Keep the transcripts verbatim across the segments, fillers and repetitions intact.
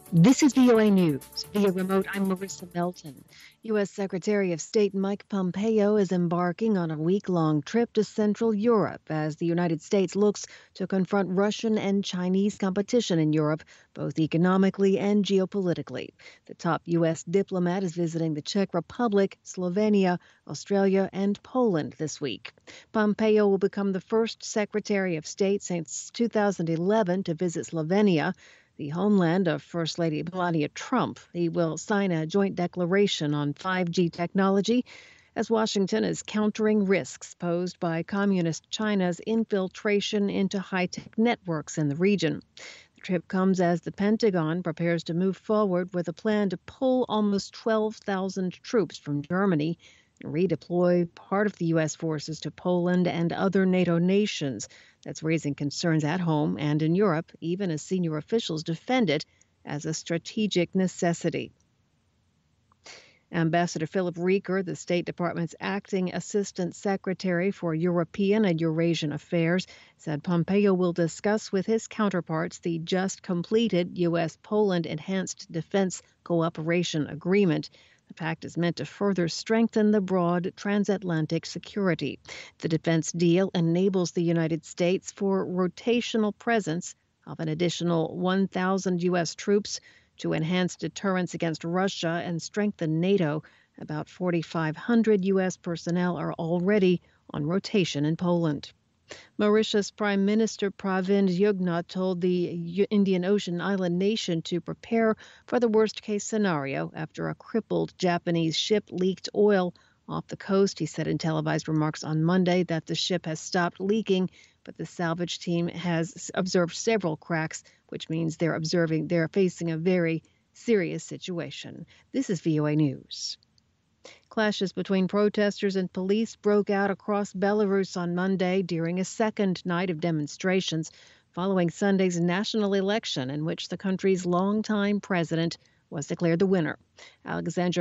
This is V O A News. Via remote, I'm Marissa Melton. U S. Secretary of State Mike Pompeo is embarking on a week-long trip to Central Europe as the United States looks to confront Russian and Chinese competition in Europe, both economically and geopolitically. The top U S diplomat is visiting the Czech Republic, Slovenia, Australia, and Poland this week. Pompeo will become the first Secretary of State since two thousand eleven to visit Slovenia, the homeland of First Lady Melania Trump. He will sign a joint declaration on five G technology as Washington is countering risks posed by Communist China's infiltration into high-tech networks in the region. The trip comes as the Pentagon prepares to move forward with a plan to pull almost twelve thousand troops from Germany and redeploy part of the U S forces to Poland and other NATO nations. That's raising concerns at home and in Europe, even as senior officials defend it as a strategic necessity. Ambassador Philip Rieker, the State Department's acting assistant secretary for European and Eurasian affairs, said Pompeo will discuss with his counterparts the just completed U S Poland Enhanced Defense Cooperation Agreement. The pact is meant to further strengthen the broad transatlantic security. The defense deal enables the United States for rotational presence of an additional one thousand U S troops to enhance deterrence against Russia and strengthen NATO. About forty-five hundred U S personnel are already on rotation in Poland. Mauritius Prime Minister Pravind Jugnauth told the Indian Ocean island nation to prepare for the worst-case scenario after a crippled Japanese ship leaked oil off the coast. He said in televised remarks on Monday that the ship has stopped leaking, but the salvage team has observed several cracks, which means they're observing they're facing a very serious situation. This is V O A News. Clashes between protesters and police broke out across Belarus on Monday during a second night of demonstrations following Sunday's national election in which the country's longtime president was declared the winner. Alexander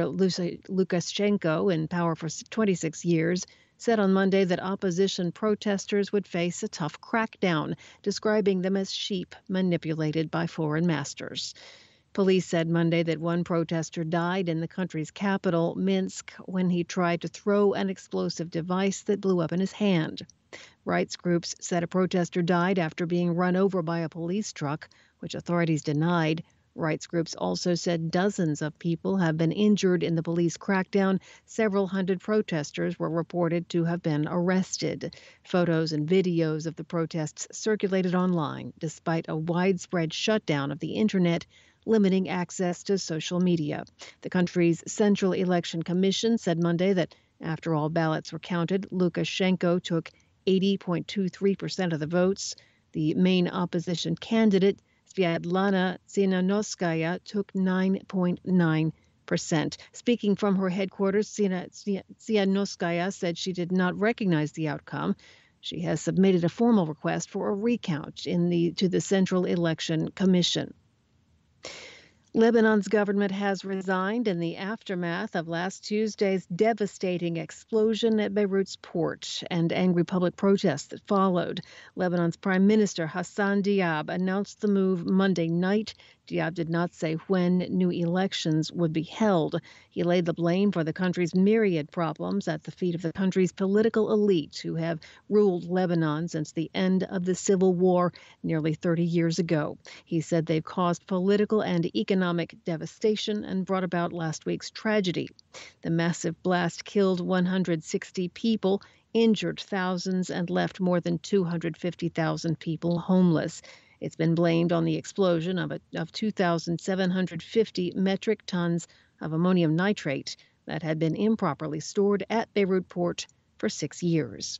Lukashenko, in power for twenty-six years, said on Monday that opposition protesters would face a tough crackdown, describing them as sheep manipulated by foreign masters. Police said Monday that one protester died in the country's capital, Minsk, when he tried to throw an explosive device that blew up in his hand. Rights groups said a protester died after being run over by a police truck, which authorities denied. Rights groups also said dozens of people have been injured in the police crackdown. Several hundred protesters were reported to have been arrested. Photos and videos of the protests circulated online, despite a widespread shutdown of the internet, limiting access to social media. The country's Central Election Commission said Monday that after all ballots were counted, Lukashenko took eighty point two three percent of the votes. The main opposition candidate, Sviatlana Tsikhanouskaya, took nine point nine percent. Speaking from her headquarters, Tsikhanouskaya said she did not recognize the outcome. She has submitted a formal request for a recount in the to the Central Election Commission. Lebanon's government has resigned in the aftermath of last Tuesday's devastating explosion at Beirut's port and angry public protests that followed. Lebanon's Prime Minister Hassan Diab announced the move Monday night. Diab did not say when new elections would be held. He laid the blame for the country's myriad problems at the feet of the country's political elite, who have ruled Lebanon since the end of the civil war nearly thirty years ago. He said they've caused political and economic devastation and brought about last week's tragedy. The massive blast killed one hundred sixty people, injured thousands, and left more than two hundred fifty thousand people homeless. It's been blamed on the explosion of, a, of two thousand seven hundred fifty metric tons of ammonium nitrate that had been improperly stored at Beirut port for six years.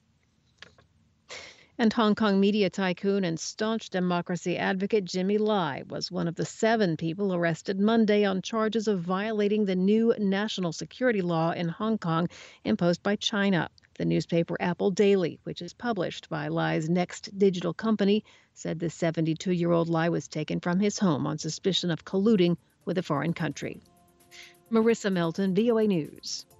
And Hong Kong media tycoon and staunch democracy advocate Jimmy Lai was one of the seven people arrested Monday on charges of violating the new national security law in Hong Kong imposed by China. The newspaper Apple Daily, which is published by Lai's Next digital company, said the seventy-two-year-old Lai was taken from his home on suspicion of colluding with a foreign country. Marissa Melton, V O A News.